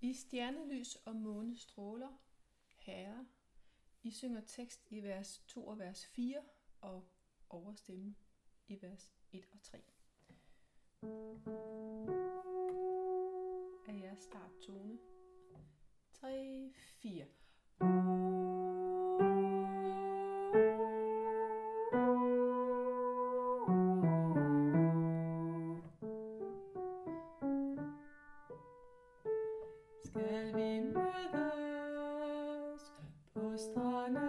I stjernelys og månestråler, Herre. I synger tekst i vers 2 og vers 4 og overstemme i vers 1 og 3. Af jeres starttone. 3, 4. Skal vi mødes på stranden?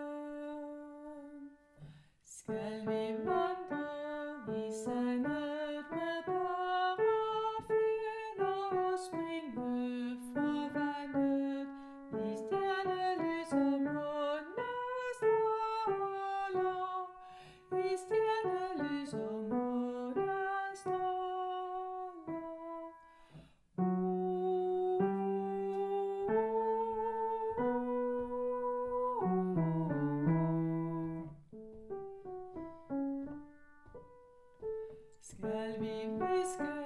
Skal vi vandre i sandet med parafin og springe for vandet i stjernelys og månestråler, i stjernelys og månestråler. Skal vi hviske